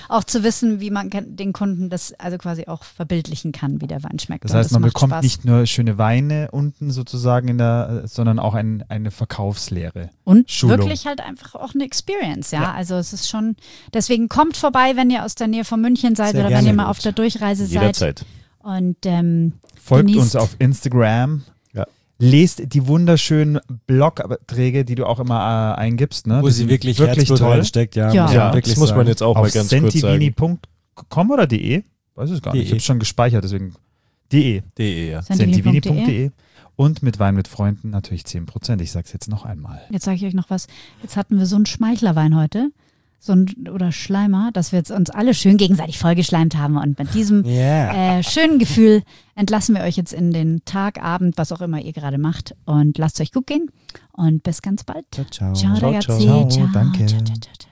auch zu wissen, wie man den Kunden das also quasi auch verbildlichen kann, wie der Wein schmeckt. Das Und heißt, man macht bekommt Spaß. nicht nur schöne Weine unten sozusagen in der, sondern auch ein, eine Verkaufslehre. Und Schulung. wirklich halt einfach auch eine Experience, ja? Ja. Also es ist schon, deswegen kommt vorbei, wenn ihr aus der Nähe von München seid Sehr oder gerne. wenn ihr mal auf der Durchreise seid. Jederzeit. Und ähm, Folgt genießt. uns auf Instagram. Ja. Lest die wunderschönen Blogbeträge, die du auch immer äh, eingibst. Ne? Wo Die sie sind wirklich, wirklich Herzblut toll. reinsteckt. Ja, Ja. muss Ja, man wirklich das muss man sagen. jetzt auch Auf mal ganz kurz sagen. sentivini punkt com oder de? Weiß es gar nicht. De. Ich habe es schon gespeichert, deswegen de. De, ja. sentivini punkt sentivini.de. de. Und mit Wein mit Freunden natürlich zehn Prozent. Ich sage es jetzt noch einmal. Jetzt sage ich euch noch was. Jetzt hatten wir so einen Schmeichlerwein heute. So ein, oder Schleimer, dass wir jetzt uns alle schön gegenseitig vollgeschleimt haben. Und mit diesem Yeah. äh, schönen Gefühl entlassen wir euch jetzt in den Tag, Abend, was auch immer ihr gerade macht. Und lasst es euch gut gehen. Und bis ganz bald. Ciao, ciao. Ciao, Ciao, ragazzi. ciao. Ciao, danke. Ciao, ciao, ciao, ciao.